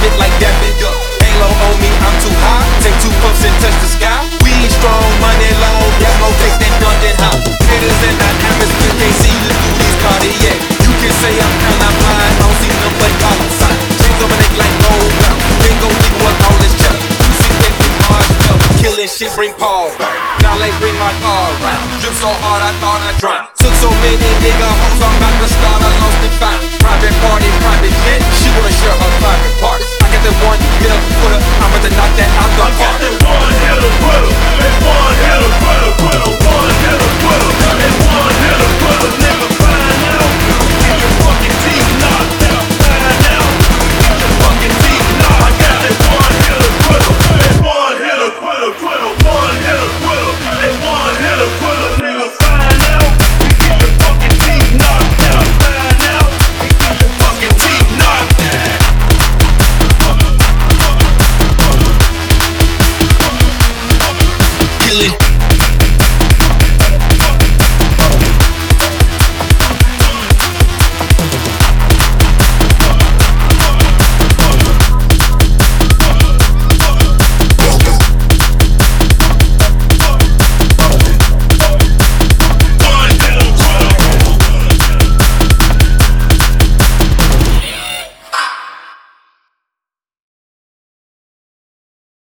spit like Daffy Duck. Halo on me, I'm too high. Take 2 puffs and touch the sky. We strong, money long, got more taste than London High. Haters and dynamics, you can't see the through these Cartier. You can say I'm kinda blind, I don't see them but dollar sign. Chains on my neck like gold belt. Then go leave with all this chuck. You see that big hard stuff. Killing shit, bring Paul round. Now they bring my car round. Drip so hard, I thought I drowned. Took so many nigga hoes, I'm about to start, I lost and found. Private party, private jet. She wanna share her private parts. I got that one hitter, I'm about to knock that out the park. I got that one hitter.